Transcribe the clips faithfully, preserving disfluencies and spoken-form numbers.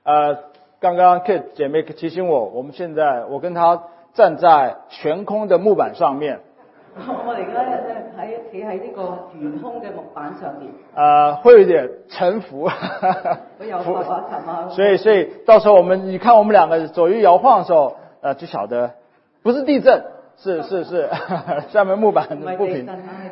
呃，刚刚 Kate 姐妹提醒我，我们现在我跟她站在悬空的木板上面。 我哋而家咧喺企喺呢個懸空嘅木板上面。 呃，会有一点沉浮。 會有浮啊沉啊。 所以，所以到時候我們你看我們兩個左右搖晃的時候，呃，就曉得不是地震，是是是下面木板不平。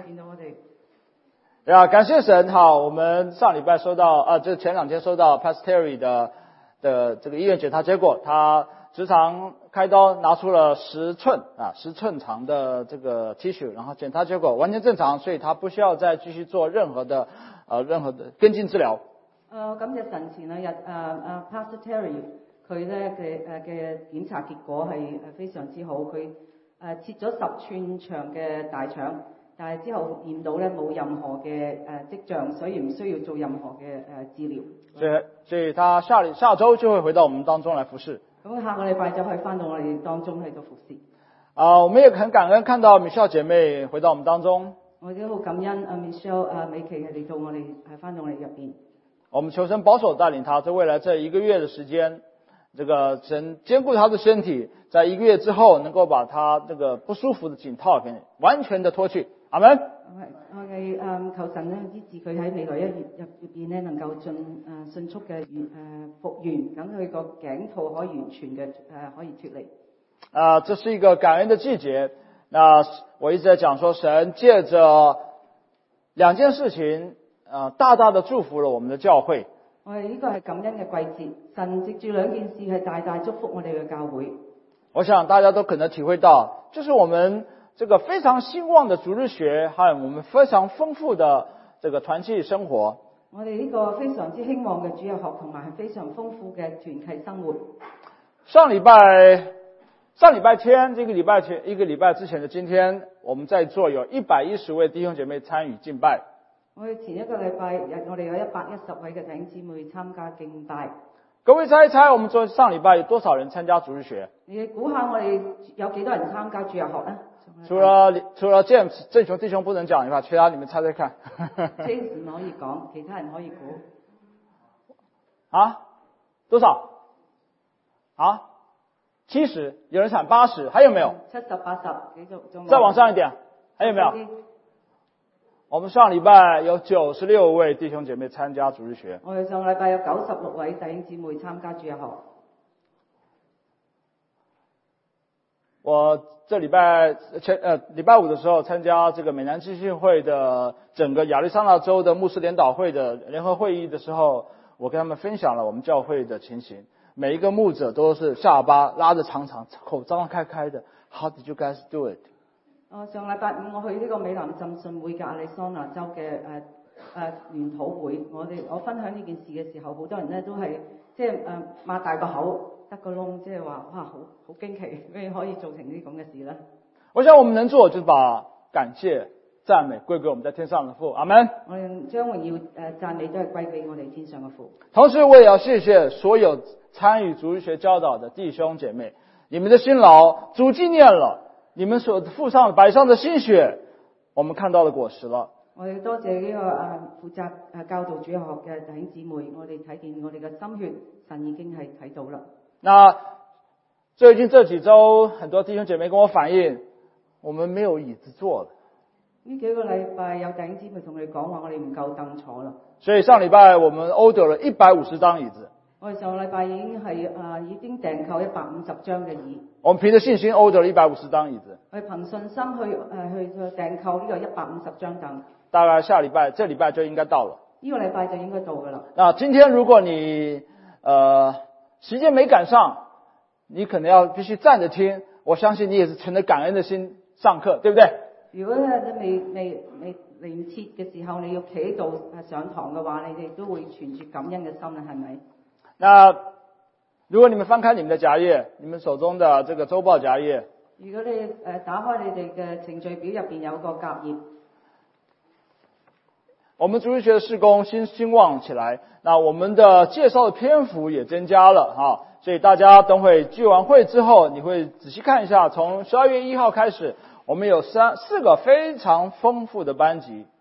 呀，感謝神哈！我們上禮拜收到啊，就前兩天收到 Pastor Terry 的的這個醫院檢查結果，他直腸開刀拿出了十寸啊十寸長的這個 tissue， 然後檢查結果完全正常，所以他不需要再繼續做任何的呃任何的跟進治療。 誒，感謝神前兩日誒誒 Pastor Terry 佢咧嘅誒嘅檢查結果係誒非常之好，佢誒切咗十寸長嘅大腸。但係之後驗到咧冇任何嘅誒跡象，所以唔需要做任何嘅誒治療。 所以，所以他下下週就會回到我們當中來服侍。 咁下個禮拜就可以翻到我哋當中去到服侍。 啊，我們也很感恩看到 Michelle 姐妹回到我們當中。 我哋都好感恩啊 Michelle 啊美琪係嚟到我哋係翻到我哋入邊。 我們求神保守帶領他，在未來這一個月的時間，這個神兼顧他的身體，在一個月之後能夠把他這個不舒服的頸套給完全的脫去。阿門。 我哋誒求神咧醫治佢喺未來一月入入邊咧能夠盡誒迅速嘅誒復原，咁佢個頸套可以完全嘅誒可以脫離。 啊，這是一個感恩的季節。那我一直在講說，神借着兩件事情，啊，大大的祝福了我們的教會。 我哋呢個係感恩嘅季節，神藉住兩件事係大大祝福我哋嘅教會。 我想大家都可能體會到，就是我們這個非常興旺的主日學，還有我們非常豐富的這個團契生活。 我哋呢個非常之興旺嘅主日學，同埋係非常豐富嘅團契生活。 上禮拜，上禮拜天，這個禮拜前，一個禮拜之前的今天，我們在座有一百一十位弟兄姐妹參與敬拜。 我哋前一個禮拜日，我哋有一百一十位嘅弟兄姊妹參加敬拜。 各位猜一猜，我們昨上禮拜有多少人參加主日學？ 你估下我哋有幾多人參加主日學呢？ 除了除了 James 正雄弟兄不能講以外，其他你們猜猜看。 James 唔可以講，其他人可以估。 啊？多少？啊？七十，有人喊八十，還有沒有？ 七十八十幾種。 再往上一點，還有沒有？我們上禮拜有九十六位弟兄姐妹參加主日學。 我哋上禮拜有九十六位弟兄姊妹參加主日學。 我這禮拜前呃禮拜五的時候參加這個美南基金會的整個亞利桑那州的牧師聯導會的聯合會議的時候，我跟他們分享了我們教會的情形。每一個牧者都是下巴拉得長長，口張開開的。How did you guys do it？ 哦，上禮拜五我去呢個美南浸信會嘅亞利桑那州嘅誒誒聯討會，我哋我分享呢件事嘅時候，好多人咧都係即係誒擘大個口得個窿，即係話哇好好驚奇，咩可以做成呢啲咁嘅事咧？ 我想我們能做就是把感謝讚美歸給我們在天上的父，阿門。 我哋將榮耀誒讚美都係歸俾我哋天上嘅父。 同時我也要謝謝所有參與主日學教導的弟兄姐妹，你們的辛勞主紀念了。你們所付上擺上的心血，我們看到了果實了。 我哋多謝呢個誒負責誒教導主日學嘅弟兄姊妹，我哋睇見我哋嘅心血，神已經係睇到啦。那最近這幾周，很多弟兄姐妹跟我反映，我們沒有椅子坐了。 呢幾個禮拜有弟兄姊妹同我哋講話，我哋唔夠凳坐啦。 所以上禮拜我們 order 了一百五十張椅子。 我哋上個禮拜已經係誒、呃、已經訂購一百五十張嘅椅。 我們憑着信心 order 了一百五十張椅子。 我哋憑信心去誒、呃、去去訂購呢個一百五十張凳。 大概下禮拜，這禮拜就應該到了。 呢個禮拜就應該到㗎啦。 那今天如果你呃時間沒趕上，你可能要必須站着聽。我相信你也是存着感恩的心上課，對不對？ 如果咧你未未未嚟唔切嘅時候，你要企喺度上堂嘅話，你哋都會存住感恩嘅心啦，係咪？ 那如果你們翻開你們的夾頁，你們手中的這個週報夾頁， 如果你誒打開你哋嘅程序表入邊有個夾頁， 我們主日學的事工興興旺起來，那我們的介紹的篇幅也增加了哈，所以大家等會聚完會之後，你會仔細看一下，從十二月一號開始，我們有三四個非常豐富的班級。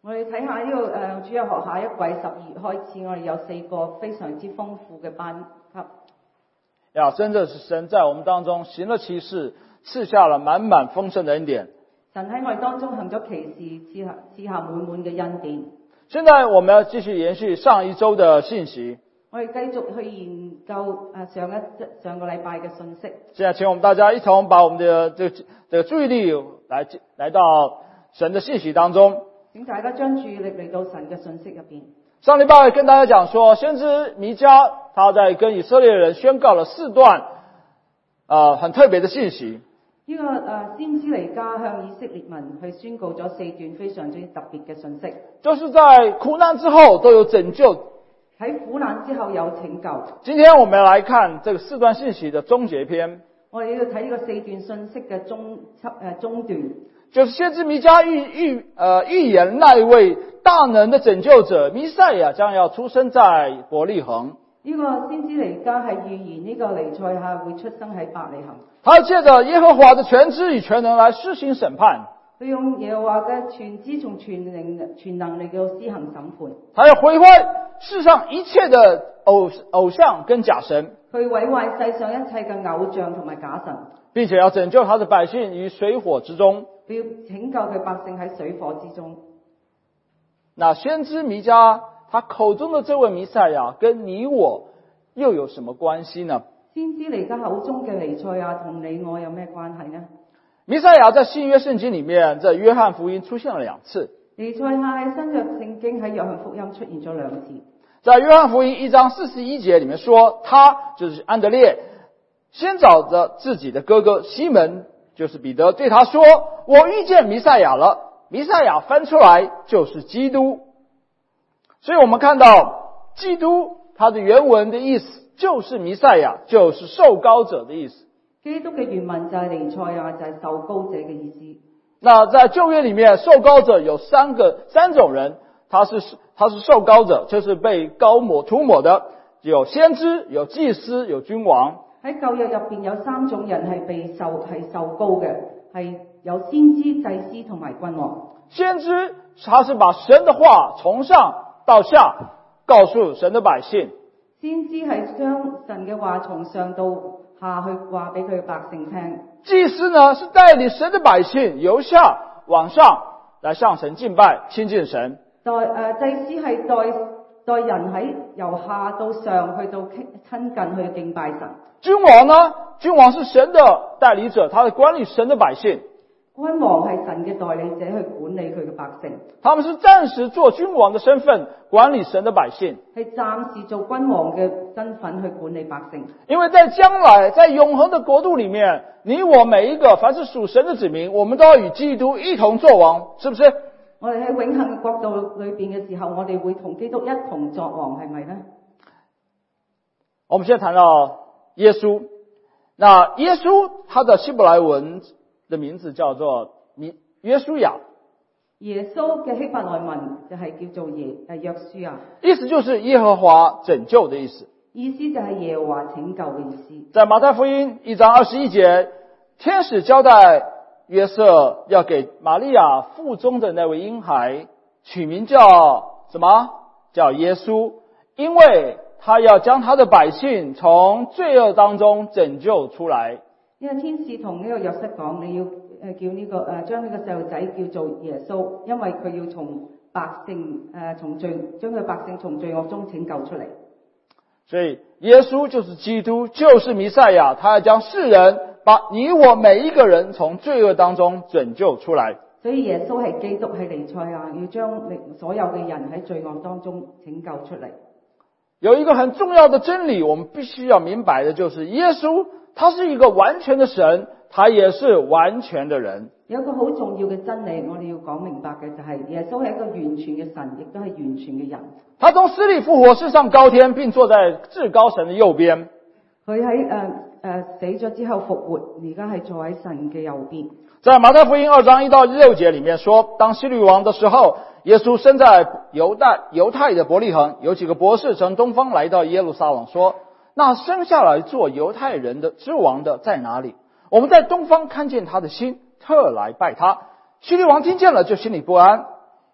我哋睇下呢個誒主日學下一季十二月開始，我哋有四個非常之豐富嘅班級。 呀，真的是神在我們當中行了奇事，賜下了滿滿豐盛的恩典。 神喺我哋當中行咗奇事，賜下賜下滿滿嘅恩典。 現在我們要繼續延續上一周的信息。 我哋繼續去研究誒上一上個禮拜嘅信息。 現在請我們大家一同把我們的這個、這個注意力來來到神的信息當中。 請大家將注意力嚟到神嘅信息入邊。 上禮拜跟大家講說，先知彌迦他在跟以色列人宣告了四段，呃，很特別的信息。 呢、這個誒先知彌迦向以色列民去宣告咗四段非常之特別嘅信息。 就是在苦難之後都有拯救， 喺苦難之後有拯救。 今天我們來看這個四段信息的終結篇。 我哋要睇呢個四段信息嘅中輯誒中段。 就是先知彌迦預預呃預言那一位大能的拯救者彌賽亞將要出生在伯利恆。 呢個先知彌迦係預言呢個彌賽亞會出生喺伯利恆。 他借着耶和華的全知與全能來施行審判。 佢用耶和華嘅全知從全能全能力到施行審判。 他要毀壞世上一切的偶偶像跟假神。 佢毀壞世上一切嘅偶像同埋假神， 並且要拯救他的百姓於水火之中。 佢要拯救佢百姓喺水火之中。 那先知彌迦他口中的這位彌賽亞跟你我又有什麼關係呢？ 先知彌迦口中嘅彌賽亞同你我有咩關係呢？ 彌賽亞在新約聖經裏面，在約翰福音出現了兩次。 彌賽亞喺新約聖經喺約翰福音出現咗兩次。 在約翰福音一章四十一節裏面說，他就是安德烈，先找着自己的哥哥西門，就是彼得，對他說：我遇見彌賽亞了。彌賽亞翻出來就是基督。所以我們看到基督它的原文的意思就是彌賽亞，就是受膏者的意思。 基督嘅原文就係彌賽亞，就係受膏者嘅意思。 那在舊約裏面，受膏者有三個三種人，他是他是受膏者，就是被膏抹塗抹的，有先知、有祭司、有君王。 喺舊約入邊有三種人係被受係受膏嘅，係有先知、祭司同埋君王。 先知他是把神的話從上到下告訴神的百姓。 先知係將神嘅話從上到下去話俾佢嘅百姓聽。 祭司呢是帶領神的百姓由下往上來向神敬拜親近神。 代誒、呃、祭司係代代人喺由下到上去到親近去敬拜神。 君王呢？君王是神的代理者，他是管理神的百姓。 君王係神嘅代理者，去管理佢嘅百姓。 他們是暫時做君王的身份管理神的百姓， 係暫時做君王嘅身份去管理百姓。 因為在將來在永恆的國度裏面，你我每一個凡是屬神的子民，我們都要與基督一同作王，是不是？ 我哋喺永恆嘅國度裏邊嘅時候，我哋會同基督一同作王，係咪呢？ 我們現在談到耶穌，那耶穌他的希伯來文的名字叫做約書亞。 耶穌嘅希伯來文就係叫做耶誒約書亞， 意思就是耶和華拯救的意思。 意思就係耶和華拯救嘅意思。 在馬太福音一章二十一節，天使交代約瑟要給瑪利亞腹中的那位嬰孩取名叫什麼？叫耶穌，因為他要將他的百姓從罪惡當中拯救出來。 因為天使同呢個約瑟講，你要誒叫呢、這個誒將呢個細路仔叫做耶穌，因為佢要從百姓誒從罪將佢百姓從罪惡中拯救出嚟。 所以耶穌就是基督，就是彌賽亞，他要將世人把你我每一個人從罪惡當中拯救出來。 所以耶穌係基督，係彌賽亞，要將所有嘅人喺罪惡當中拯救出嚟。 有一個很重要的真理，我們必須要明白的，就是耶穌他是一個完全的神，他也是完全的人。 有一個好重要嘅真理，我哋要講明白嘅就係耶穌係一個完全嘅神，亦都係完全嘅人。他從死裏復活，升上高天，並坐在至高神的右邊。 佢喺誒誒死咗之後復活，而家係坐喺神嘅右邊。 在馬太福音二章一到六節裏面說，當希律王的時候，耶穌生在猶大猶太的伯利恆，有幾個博士從東方來到耶路撒冷，說：那生下來做猶太人的之王的在哪裡？我們在東方看見他的心，特來拜他。希律王聽見了，就心裡不安，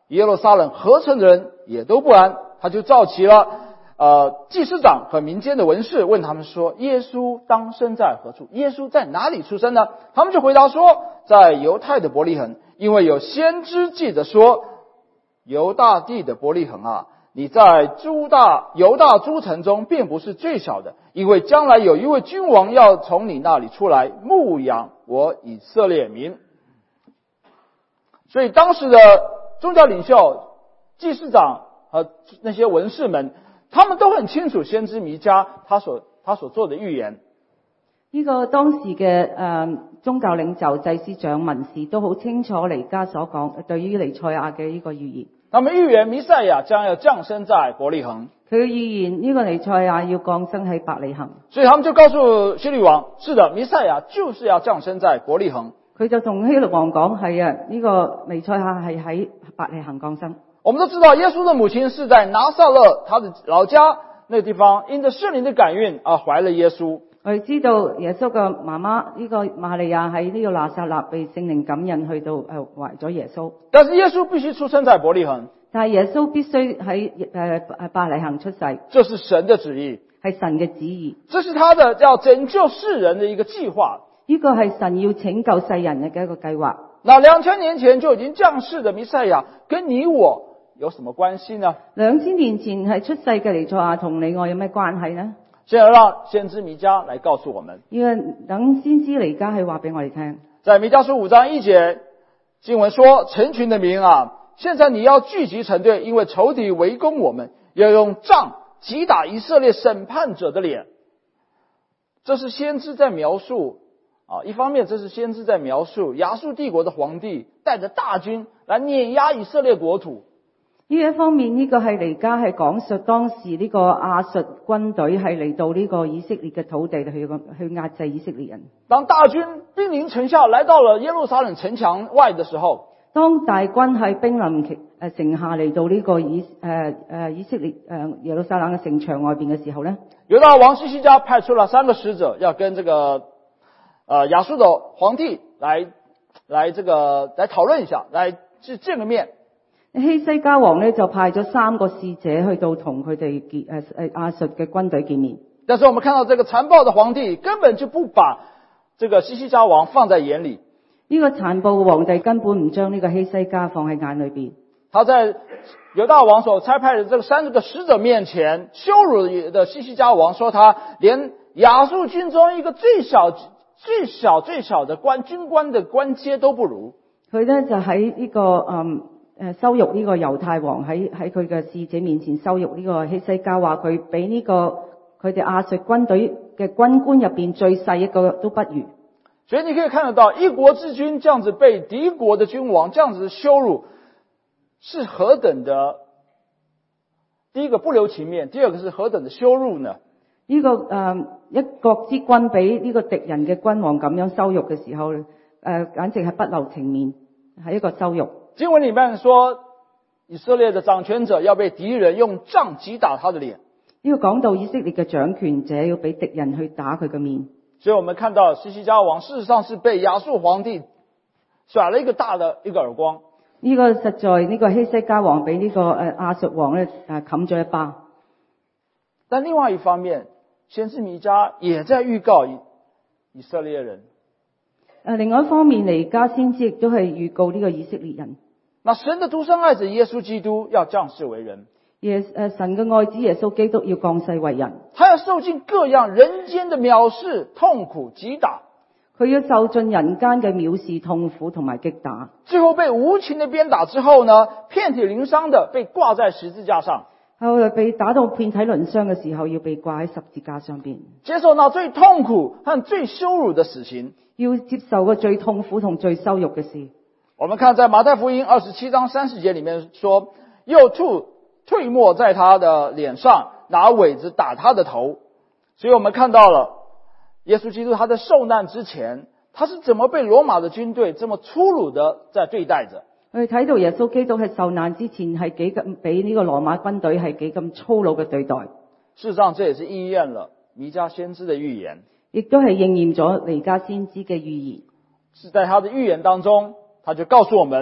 耶路撒冷合城的人也都不安，他就召集了呃祭司长和民间的文士，问他们说：耶稣当生在何处？耶稣在哪里出生呢？他们就回答说：在犹太的伯利恒，因为有先知记着说：犹大地的伯利恒啊，你在诸大犹大诸城中并不是最小的，因为将来有一位君王要从你那里出来，牧养我以色列民。所以当时的宗教领袖、祭司长和那些文士们，他们都很清楚先知弥迦他所他所做的預言。 呢個當時嘅誒、呃、宗教領袖、祭司長、文士都好清楚彌迦所講對於彌賽亞嘅呢個預言。 他們預言彌賽亞將要降生在伯利恒。 佢嘅預言呢個彌賽亞要降生喺伯利恒。 所以他們就告訴希律王：是的，彌賽亞就是要降生在伯利恒。 佢就同希律王講：係啊，呢、這個彌賽亞係喺伯利恒降生。 我們都知道，耶穌的母親是在拿撒勒，他的老家那個地方，因着聖靈的感孕而懷了耶穌。 我哋知道耶穌嘅媽媽呢個瑪利亞喺呢個拿撒勒被聖靈感孕去到誒懷咗耶穌。 但是耶穌必須出生在伯利恒。 但係耶穌必須喺誒誒伯利恒出世。 這是神的旨意， 係神嘅旨意。 這是他的要拯救世人的一個計劃。 呢個係神要拯救世人嘅一個計劃。 那兩千年前就已經降世的彌賽亞，跟你我有什麼關係呢？ 兩千年前係出世嘅彌賽亞同你我有咩關係呢？ 現在讓先知彌迦來告訴我們。 呢個等先知彌迦去話俾我哋聽。 在彌迦書五章一節經文說：成群的民啊，現在你要聚集成隊，因為仇敵圍攻我們，要用杖擊打以色列審判者的臉。這是先知在描述啊，一方面這是先知在描述亞述帝國的皇帝帶着大軍來碾壓以色列國土。 呢一方面，呢、這個係彌迦係講述當時呢個亞述軍隊係嚟到呢個以色列嘅土地去去壓制以色列人。 當大軍兵臨城下，來到了耶路撒冷城牆外的時候， 當大軍係兵臨誒城下嚟到呢個以誒誒、呃、以色列誒、呃、耶路撒冷嘅城牆外邊嘅時候咧， 猶大王西西家派出了三個使者，要跟這個呃亞述的皇帝來來這個來討論一下，來去見個面。 希西家王咧就派咗三個使者去到同佢哋見誒誒亞述嘅軍隊見面。 但是我們看到這個殘暴的皇帝根本就不把這個西西家王放在眼裏。 呢個殘暴嘅皇帝根本唔將呢個希西家放喺眼裏邊。 他在猶大王所差派的這個三個使者面前羞辱的西西家王，說他連亞述軍中一個最小最小最小的官軍官的官階都不如。 佢咧就喺呢、這個嗯誒羞辱呢個猶太王，喺喺佢嘅使者面前羞辱呢個希西家，話佢比呢個佢哋亞述軍隊嘅軍官入邊最細一個都不如。 所以你可以看得到，一國之君這樣子被敵國的君王這樣子羞辱，是何等的，第一個不留情面，第二個是何等的羞辱呢？ 呢、這個誒、呃、一國之君俾呢個敵人嘅君王咁樣羞辱嘅時候，誒、呃、簡直係不留情面，係一個羞辱。 經文裏面說，以色列的掌權者要被敵人用杖擊打他的臉。 呢個講到以色列嘅掌權者要俾敵人去打佢嘅面。 所以我們看到西西家王事實上是被亞述皇帝甩了一個大的一個耳光。 呢、這個實在呢、這個希西家王俾呢個誒亞述王咧誒冚咗一巴。 但另外一方面，先知彌迦也在預告以以色列人。 誒，另外一方面嚟，彌迦先知亦都係預告呢個以色列人。 那神的獨生愛子耶穌基督要降世為人。 耶誒神嘅愛子耶穌基督要降世為人。 他要受盡各樣人間的藐視、痛苦、擊打。 佢要受盡人間嘅藐視、痛苦同埋擊打。 最後被無情的鞭打之後呢，遍體鱗傷的被掛在十字架上。 後來被打到遍體鱗傷嘅時候，要被掛喺十字架上邊， 接受那最痛苦和最羞辱的死刑。 要接受個最痛苦同最羞辱嘅事。 我們看在馬太福音二十七章三十節裏面說，又吐唾沫在他的臉上，拿葦子打他的頭。所以我們看到了耶穌基督他在受難之前，他是怎麼被羅馬的軍隊這麼粗魯的在對待着。 我哋睇到耶穌基督喺受難之前係幾咁俾呢個羅馬軍隊係幾咁粗魯嘅對待。 事實上這也是應驗了彌迦先知的預言。 亦都係應驗咗彌迦先知嘅預言。 是在他的預言當中，他就告訴我們，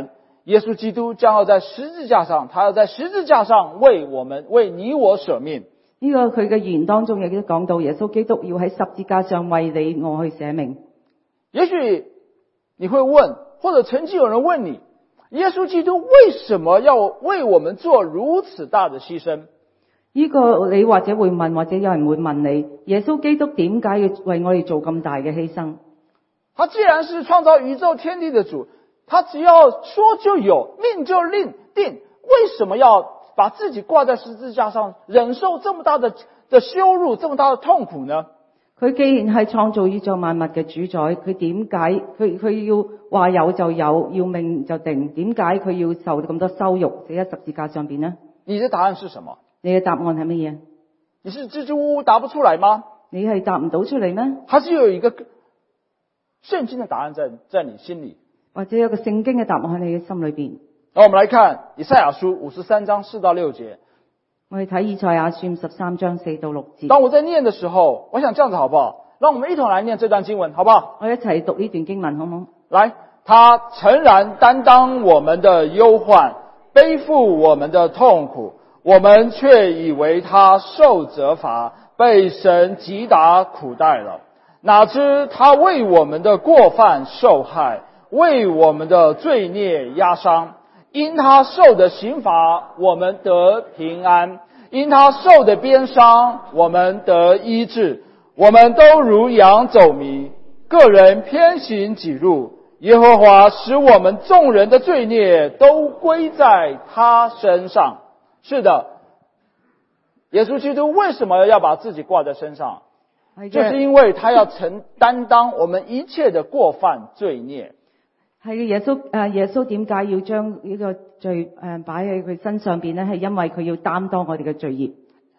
耶穌基督將要在十字架上，他要在十字架上為我們、為你我捨命。 呢個佢嘅言當中亦都講到，耶穌基督要喺十字架上為你我去捨命。 也許你會問，或者曾經有人問你，耶穌基督為什麼要為我們做如此大的犧牲？ 呢個你或者會問，或者有人會問你，耶穌基督點解要為我哋做咁大嘅犧牲？ 他既然是創造宇宙天地的主，他只要說就有，命就令定，為什麼要把自己掛在十字架上，忍受這麼大的的羞辱，這麼大的痛苦呢？ 佢既然係創造宇宙萬物嘅主宰，佢點解佢佢要話有就有，要命就定？點解佢要受咁多羞辱，死喺十字架上邊呢？ 你的答案是什麼？ 你嘅答案係乜嘢？ 你是支支吾吾答不出來嗎？ 你係答唔到出嚟咩？ 還是有一個聖經的答案在在你心裏？ 或者有個聖經嘅答案喺你嘅心裏邊？ 那我們來看以賽亞書五十三章四到六節。 我哋睇以賽亞書十三章四到六節。 當我在念的時候，我想這樣子好不好？讓我們一同來念這段經文，好不好？ 我一齊讀呢段經文，好唔好？ 來，他誠然擔當我們的憂患，背負我們的痛苦，我們卻以為他受責罰，被神擊打苦待了。哪知他為我們的過犯受害，為我們的罪孽壓傷。因他受的刑罰，我們得平安；因他受的鞭傷，我們得醫治。我們都如羊走迷，個人偏行己路。耶和華使我們眾人的罪孽都歸在他身上。是的，耶穌基督為什麼要把自己掛在身上？就是因為他要承擔當我們一切的過犯罪孽。 係嘅，耶穌誒，耶穌點解要將呢個罪誒擺喺佢身上邊咧？係因為佢要擔當我哋嘅罪孽。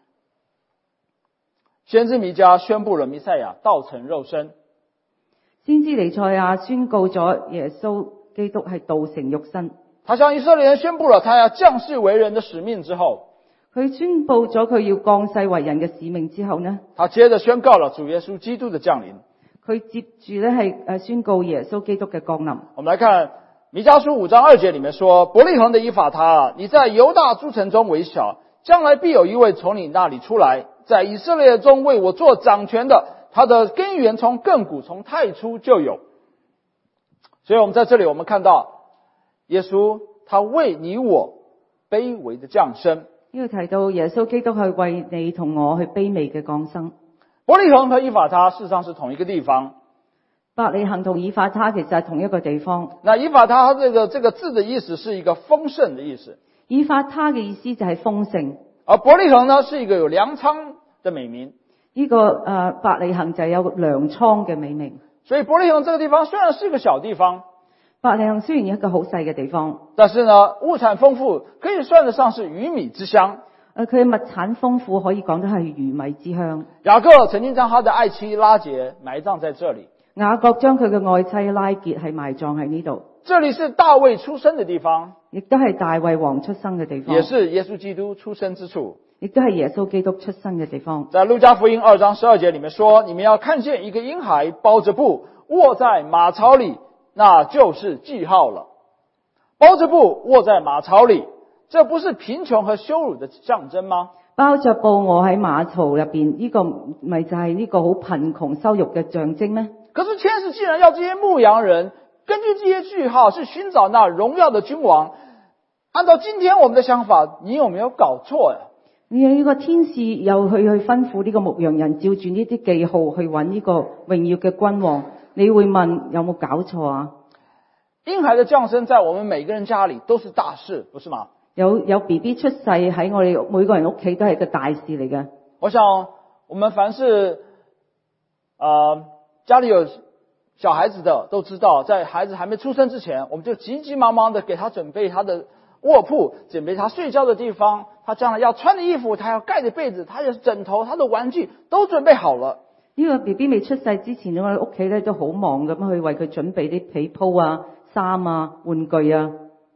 先知彌迦宣布了彌賽亞道成肉身。 先知彌賽亞宣告咗耶穌基督係道成肉身。 他向以色列人宣布了他要降世為人的使命之後， 佢宣布咗佢要降世為人嘅使命之後呢， 他接着宣告了主耶穌基督的降臨。 佢接住咧係誒宣告耶穌基督嘅降臨。 我們來看彌迦書五章二節裏面說：伯利恆的以法他，你在猶大諸城中為小，將來必有一位從你那裏出來，在以色列中為我做掌權的，他的根源從亘古從太初就有。所以我們在這裏我們看到耶穌他為你我卑微的降生。 呢度提到耶穌基督係為你同我去卑微嘅降生。 伯利恆和以法他事實上是同一個地方。 伯利恆同以法他其實係同一個地方。 那以法他這個這個字的意思是一個豐盛的意思。 以法他嘅意思就係豐盛。 而伯利恆呢是一個有糧倉的美名。 呢、這個誒伯利恆就有糧倉嘅美名。 所以伯利恆這個地方雖然是一個小地方， 伯利恆雖然一個好細嘅地方， 但是呢物產豐富，可以算得上是魚米之鄉。 誒佢嘅物產豐富，可以講得係魚米之鄉。 雅各曾經將他的愛妻拉結埋葬在這裡。 雅各將佢嘅愛妻拉結係埋葬喺呢度。 這裡是大衛出生的地方， 亦都係大衛王出生嘅地方， 也是耶穌基督出生之處， 亦都係耶穌基督出生嘅地方。 在路加福音二章十二節裡面說：你們要看見一個嬰孩包着布臥在馬槽裡，那就是記號了。包着布臥在馬槽裡，這不是貧窮和羞辱的象徵嗎？ 包着布臥喺馬槽入邊，呢、這個咪就係呢個好貧窮羞辱嘅象徵咩？ 可是天使既然要這些牧羊人根據這些句號是尋找那榮耀的君王，按照今天我們的想法，你有沒有搞錯呀？ 你有呢個天使又去去吩咐呢個牧羊人照住呢啲記號去揾呢個榮耀嘅君王，你會問有冇搞錯啊？ 嬰孩的降生在我們每個人家裡都是大事，不是嗎？ 有有 B B 出世喺我哋每個人屋企都係個大事嚟嘅。 我想我們凡是呃家裡有小孩子的都知道，在孩子還沒出生之前，我們就急急忙忙的給他準備他的臥鋪，準備他睡覺的地方，他將來要穿的衣服，他要蓋的被子，他的枕頭，他的玩具都準備好了。 呢個 B B 未出世之前，我哋屋企咧都好忙咁去為佢準備啲被鋪啊、衫啊、玩具啊。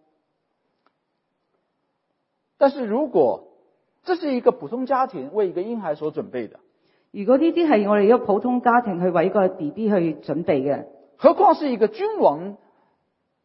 但是如果這是一個普通家庭為一個嬰孩所準備的， 如果呢啲係我哋一個普通家庭去為一個 B B 去準備嘅， 何況是一個君王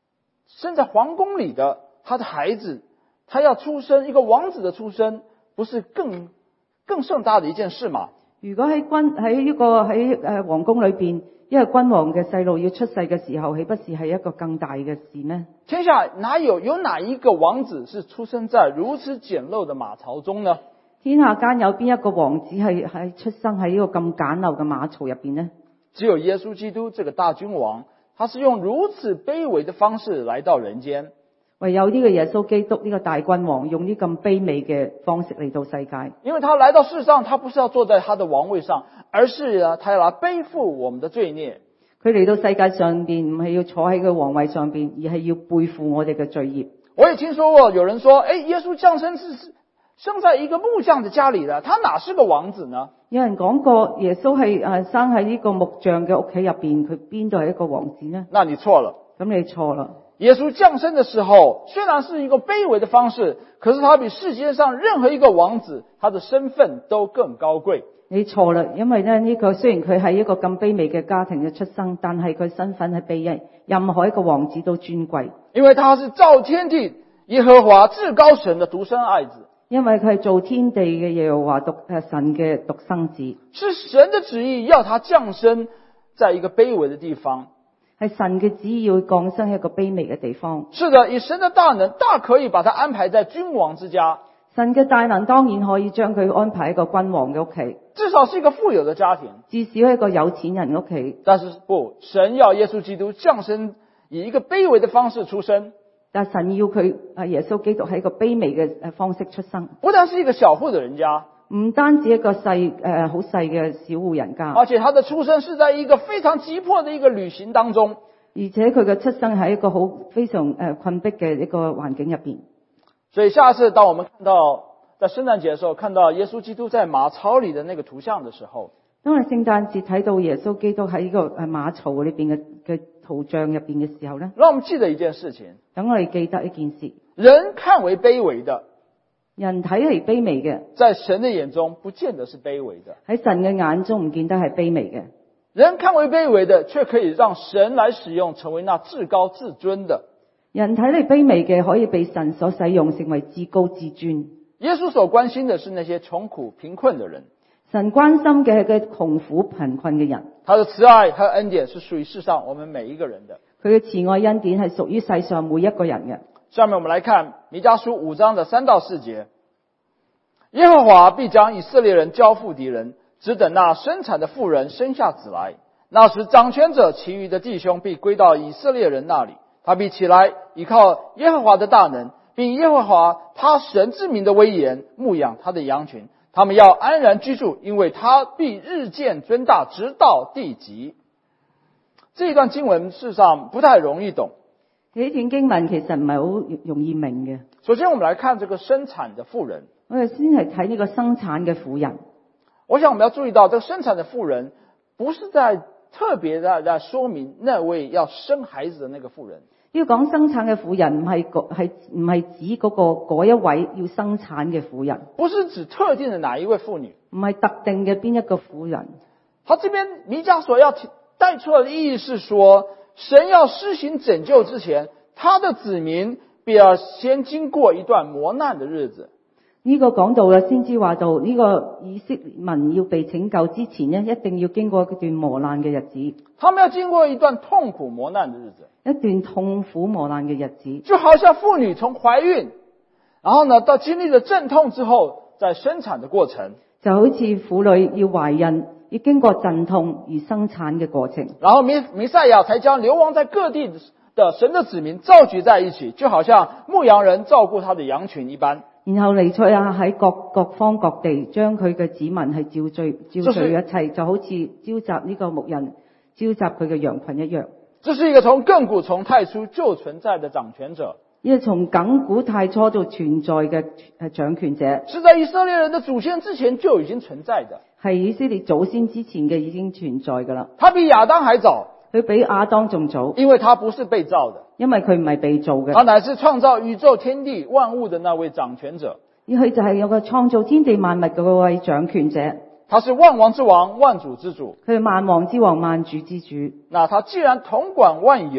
生在皇宫里的他的孩子，他要出生一个王子的出生，不是更更盛大的一件事吗？ 如果喺君喺呢個喺誒皇宮裏邊，一個君王嘅細路要出世嘅時候，豈不是係一個更大嘅事咩？ 天下哪有有哪一個王子是出生在如此簡陋的馬槽中呢？ 天下間有邊一個王子係喺出生喺呢個咁簡陋嘅馬槽入邊呢？ 只有耶穌基督這個大君王，他是用如此卑微的方式來到人間。 唯有呢個耶穌基督呢個大君王用呢咁卑微嘅方式嚟到世界， 因為他來到世上，他不是要坐在他的王位上，而是啊，他要來背負我們的罪孽。 佢嚟到世界上邊唔係要坐喺個皇位上邊，而係要背負我哋嘅罪孽。 我也聽說過有人說，誒，耶穌降生是生在一個木匠的家裏的，他哪是個王子呢？ 有人講過耶穌係誒生喺呢個木匠嘅屋企入邊，佢邊度係一個王子呢？ 那你錯了。 咁你錯啦。 耶穌降生的時候，雖然是一個卑微的方式，可是他比世界上任何一個王子，他的身份都更高貴。 你錯啦，因為咧呢個雖然佢係一個咁卑微嘅家庭嘅出生，但係佢身份係比任何一個王子都尊貴。 因為他是造天地耶和華至高神的獨生愛子。 因為佢係造天地嘅耶和華獨誒神嘅獨生子。 是神的旨意要他降生在一個卑微的地方。 係神嘅旨意要降生喺一個卑微嘅地方。 是的，以神的大能，大可以把他安排在君王之家。 神嘅大能當然可以將佢安排喺一個君王嘅屋企， 至少是一個富有的家庭， 至少係一個有錢人屋企。 但是不，神要耶穌基督降生，以一個卑微的方式出生。 但神要佢啊耶穌基督喺一個卑微嘅誒方式出生。 不但是一個小戶的人家， 唔單止一個細誒好細嘅小戶人家， 而且他的出生是在一個非常急迫的一個旅行當中， 而且佢嘅出生喺一個好非常誒困迫嘅一個環境入邊。 所以下次當我們看到在聖誕節的時候看到耶穌基督在馬槽裏的那個圖像的時候， 當我哋聖誕節睇到耶穌基督喺呢個誒馬槽裏邊嘅嘅圖像入邊嘅時候咧， 讓我們記得一件事情， 等我哋記得一件事， 人看為卑微的， 人睇嚟卑微嘅， 在神的眼中不見得是卑微的。 喺神嘅眼中唔見得係卑微嘅。 人看為卑微的，卻可以讓神來使用，成為那至高至尊的。 人睇嚟卑微嘅，可以被神所使用，成為至高至尊。 耶穌所關心的是那些窮苦貧困的人。 神關心嘅係嗰窮苦貧困嘅人。 他的慈愛和恩典是屬於世上我們每一個人的。 佢嘅慈愛恩典係屬於世上每一個人嘅。 下面我們來看彌迦書五章的三到四節。耶和華必將以色列人交付敵人，只等那生產的婦人生下子來。那時掌權者其餘的弟兄必歸到以色列人那裡，他必起來依靠耶和華的大能，並耶和華他神之名的威嚴，牧養他的羊群。他們要安然居住，因為他必日漸尊大，直到地極。這一段經文事實上不太容易懂。 呢段經文其實唔係好容易明嘅。 首先我們來看這個生產的婦人。 我哋先係睇呢個生產嘅婦人。 我想我們要注意到，這個生產的婦人不是在特別的在說明那位要生孩子的那個婦人。 呢個講生產嘅婦人唔係係唔係指嗰個嗰一位要生產嘅婦人， 不是指特定的哪一位婦女， 唔係特定嘅邊一個婦人。 他這邊彌迦所要帶出來的意義是說，神要施行拯救之前，他的子民必要先經過一段磨難的日子。 呢個講到啦，先知話到呢個以色列民要被拯救之前呢，一定要經過一段磨難嘅日子。 他們要經過一段痛苦磨難的日子， 一段痛苦磨難嘅日子， 就好像婦女從懷孕，然後呢到經歷了陣痛之後，在生產的過程， 就好似婦女要懷孕，要經過陣痛而生產嘅過程。 然後彌彌賽亞才將流亡在各地的神的子民召集在一起，就好像牧羊人照顧他的羊群一般。 然後彌賽亞喺各各方各地將佢嘅子民係召聚召聚一齊，就好似召集呢個牧人召集佢嘅羊群一樣。 這是一個從亙古從太初就存在的掌權者， 因為從亙古太初就存在嘅誒掌權者， 是在以色列人的祖先之前就已經存在的， 係以色列祖先之前嘅已經存在㗎啦。 他比亞當還早， 佢比亞當仲早， 因為他不是被造的， 因為佢唔係被造嘅， 他乃是創造宇宙天地萬物的那位掌權者。 佢就係有個創造天地萬物嘅嗰位掌權者。 他是萬王之王，萬主之主。 佢係萬王之王，萬主之主。 那他既然統管萬有，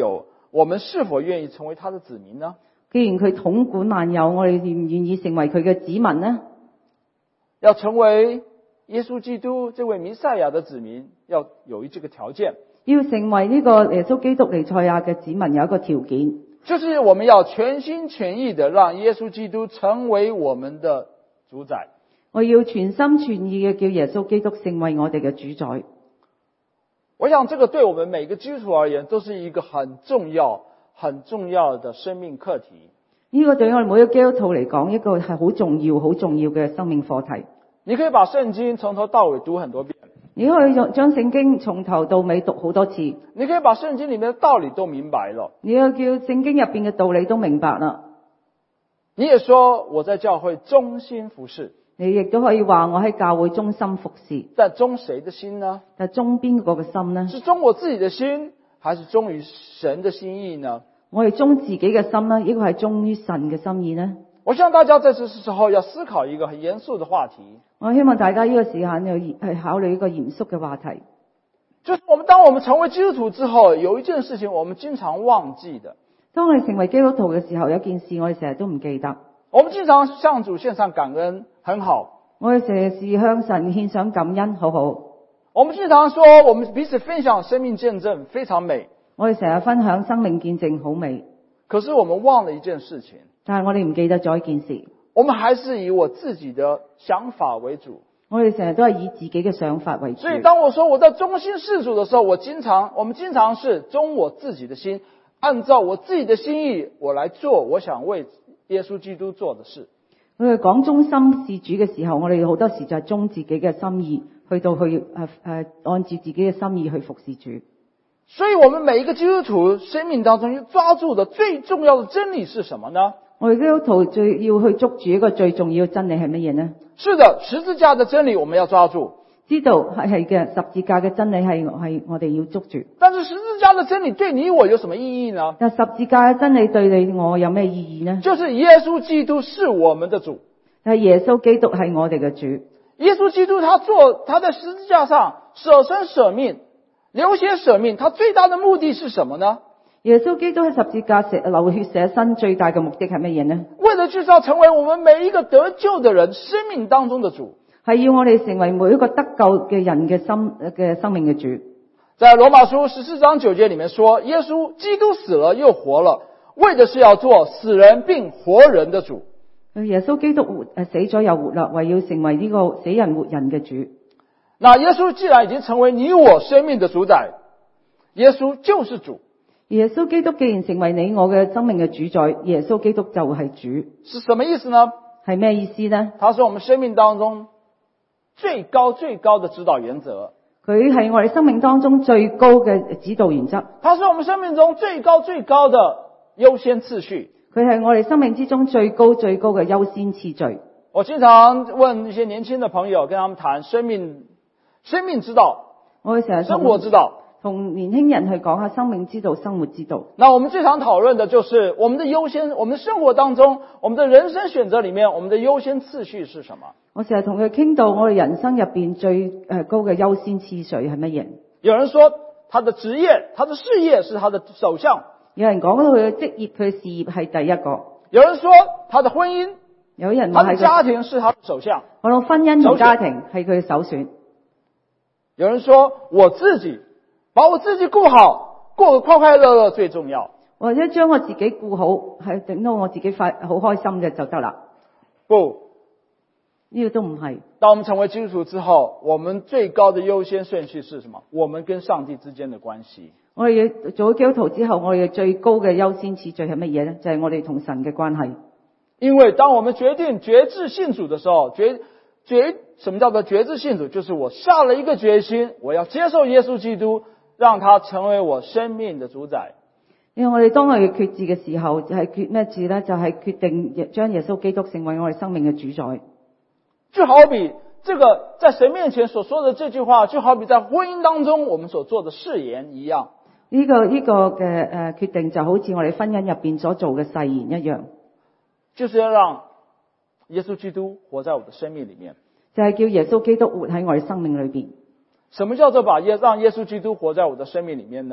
我们是否愿意成为他的子民呢？ 既然佢統管萬有，我哋願唔願意成為佢嘅子民呢？ 要成為耶穌基督這位彌賽亞的子民，要有這個條件。 要成為呢個耶穌基督彌賽亞嘅子民，有一個條件， 就是我們要全心全意的讓耶穌基督成為我們的主宰。 我要全心全意嘅叫耶穌基督成為我哋嘅主宰。 我想這個對我們每個基督徒而言都是一個很重要很重要的生命課題。 呢個對我哋每個基督徒嚟講，一個係好重要好重要嘅生命課題。 你可以把聖經從頭到尾讀很多遍， 你可以將聖經從頭到尾讀好多次， 你可以把聖經裡面的道理都明白了， 你要叫聖經入邊嘅道理都明白啦。 你也說我在教會忠心服侍， 你亦都可以話我喺教會忠心服侍。 但忠誰的心呢？ 但係忠邊個嘅心呢？ 是忠我自己的心，還是忠於神的心意呢？ 我哋忠自己嘅心呢，呢個係忠於神嘅心意呢？ 我希望大家在這時候要思考一個很嚴肅的話題。 我希望大家呢個時間要係考慮一個嚴肅嘅話題。 就是我們當我們成為基督徒之後，有一件事情我們經常忘記的。 當我哋成為基督徒嘅時候，有一件事我哋成日都唔記得。 我們經常向主獻上感恩，很好。 我哋成日是向神獻上感恩，好好。 我們經常說我們彼此分享生命見證，非常美。 我哋成日分享生命見證，好美。 可是我們忘了一件事情， 但係我哋唔記得咗一件事， 我們還是以我自己的想法為主。 我哋成日都係以自己嘅想法為主。 所以當我說我在忠心事主的時候，我經常我們經常是忠我自己的心，按照我自己的心意，我來做我想為耶穌基督做的事。 我哋講忠心事主嘅時候，我哋好多時就係忠自己嘅心意，去到去誒誒按照自己嘅心意去服侍主。 所以我們每一個基督徒生命當中要抓住的最重要的真理是什麼呢？ 我哋基督徒最要去捉住一個最重要嘅真理係乜嘢呢？ 是的，十字架的真理我們要抓住。 知道係係嘅，十字架嘅真理係係我哋要捉住。 但是十字架的真理對你我有什麼意義呢？ 但十字架嘅真理對你我有咩意義呢？ 就是耶穌基督是我們的主。 係耶穌基督係我哋嘅主。 耶穌基督他做他在十字架上捨身捨命，流血捨命，他最大的目的是什麼呢？ 耶穌基督喺十字架流血捨身最大嘅目的係乜嘢呢？ 為了就是要成為我們每一個得救的人生命當中的主， 係要我哋成為每一個得救嘅人嘅心嘅生命嘅主。 在羅馬書十四章九節裏面說，耶穌基督死了又活了，為的是要做死人並活人的主。 耶穌基督活誒死咗又活啦，為要成為呢個死人活人嘅主。 那耶穌既然已經成為你我生命的主宰，耶穌就是主。 耶穌基督既然成為你我嘅生命嘅主宰，耶穌基督就係主。 是什麼意思呢？ 係咩意思呢？ 他是我們生命當中最高最高的指導原則。 佢係我哋生命當中最高嘅指導原則。 他是我們生命中最高最高的優先次序。 佢係我哋生命之中最高最高嘅優先次序。 我經常問一些年輕的朋友，跟他們談生命生命之道， 我哋成日生活之道， 同年輕人去講下生命之道、生活之道。 那我們最常討論的就是我們的優先，我們的生活當中，我們的人生選擇裡面，我們的優先次序是什麼？ 我成日同佢傾到我哋人生入邊最誒高嘅優先次序係乜嘢？ 有人說他的職業、他的事業是他的首項。 有人講到佢嘅職業、佢嘅事業係第一個。 有人說他的婚姻， 有人他的家庭是他的首項。 我諗婚姻同家庭係佢嘅首選。 有人說我自己把我自己顧好，過得快快樂樂最重要。 或者將我自己顧好，係整到我自己快好開心嘅就得啦。 不， 呢個都唔係。 當我們成為基督徒之後，我們最高的優先順序是什麼？我們跟上帝之間的關係。我哋要做咗基督徒之後，我哋最高嘅優先次序係乜嘢呢？就係、是、我哋同神嘅關係。 因為當我們決定決志信主的時候，決決什麼叫做決志信主？就是我下了一個決心，我要接受耶穌基督，讓他成為我生命的主宰。 因為我哋當我哋決志嘅時候，係決咩志呢？就係、是、決定將耶穌基督成為我哋生命嘅主宰。 就好比這個在神面前所說的這句話，就好比在婚姻當中我們所做的誓言一樣。 呢、這個呢、這個嘅誒決定就好似我哋婚姻入邊所做嘅誓言一樣， 就是要讓耶穌基督活在我的生命裏面， 就係、是、叫耶穌基督活喺我哋生命裏邊。 什麼叫做把耶讓耶穌基督活在我的生命裏面呢？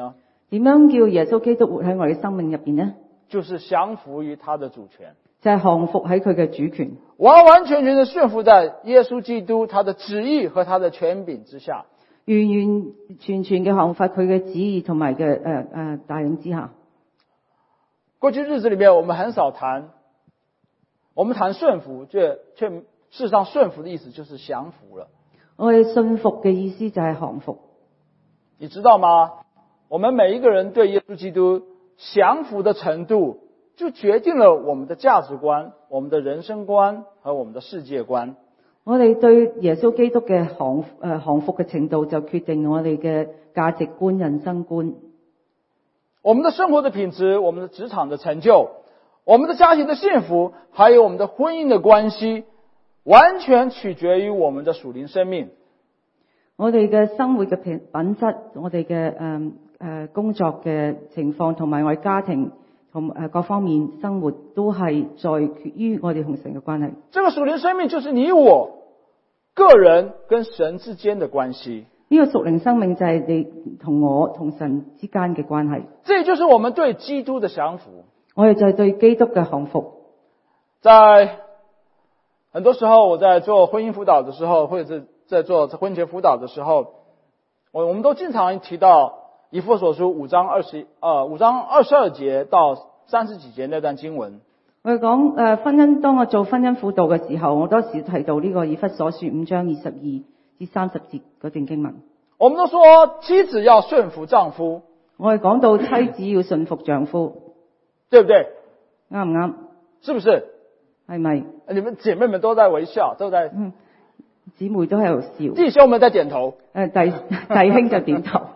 點樣叫耶穌基督活喺我哋生命入邊呢？ 就是降服於他的主權， 就係降服喺佢嘅主權， 完完全全的順服在耶穌基督他的旨意和他的權柄之下， 完完全全嘅降服佢嘅旨意同埋嘅誒誒帶領之下。 過去日子裏面我們很少談，我們談順服，卻卻事實上順服的意思就是降服了。 我哋順服嘅意思就係降服。 你知道嗎？我們每一個人對耶穌基督降服的程度，就決定了我們的價值觀、我們的人生觀和我們的世界觀。 我哋對耶穌基督嘅降誒降服嘅程度，就決定我哋嘅價值觀、人生觀。 我們的生活的品質、我們的職場的成就、我們的家庭的幸福，還有我們的婚姻的關係，完全取決於我們的屬靈生命。 我哋嘅生活嘅品品質，我哋嘅誒誒工作嘅情況，同埋我哋家庭同誒各方面生活，都係在決於我哋同神嘅關係。 這個屬靈生命就是你我個人跟神之間的關係。 呢個屬靈生命就係你同我同神之間嘅關係。 這就是我們對基督的降服。 我哋就係對基督嘅降服。 在很多時候，我在做婚姻輔導的時候，或者是在做婚前輔導的時候，我我們都經常提到以弗所書五章二十呃五章二十二節到三十幾節那段經文。 我哋講誒婚姻，當我做婚姻輔導嘅時候，我多時提到呢個以弗所書五章二十二至三十節嗰段經文。 我們都說妻子要順服丈夫， 我哋講到妻子要順服丈夫， 對不對？ 啱唔啱？ 是不是？ 係咪？ 你們姐妹們都在微笑，都在， 嗯，姊妹都喺度笑， 弟兄們在點頭， 誒弟弟兄就點頭。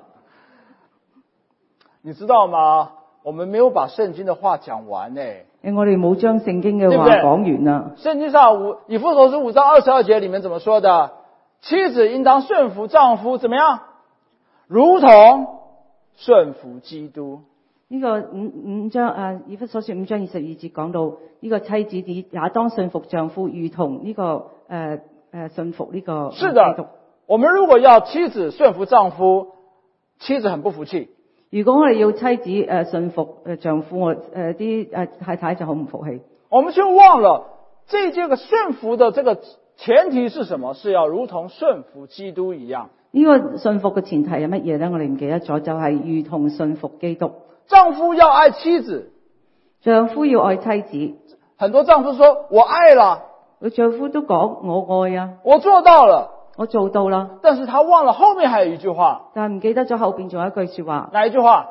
你知道嗎？我們沒有把聖經的話講完呢。 誒，我哋冇將聖經嘅話講完啊。 聖經上五以弗所書五章二十二節裏面怎麼說的？妻子應當順服丈夫，怎麼樣？如同順服基督。 呢個五五章誒以弗所書五章二十二節講到呢個妻子也也當順服丈夫，如同呢、這個誒誒、呃呃、順服呢個。 是的，我們如果要妻子順服丈夫，妻子很不服氣。 如果我哋要妻子誒順服誒丈夫，我誒啲誒太太就好唔服氣。 我們卻忘了這這個順服的這個前提是什麼？是要如同順服基督一樣。 呢個順服嘅前提係乜嘢咧？我哋唔記得咗，就係、是、如同順服基督。 丈夫要愛妻子， 丈夫要愛妻子。 很多丈夫說我愛了， 佢丈夫都講我愛啊， 我做到了， 我做到啦。 但是他忘了後面還有一句話， 但係唔記得咗後邊仲有一句說話。 哪一句話？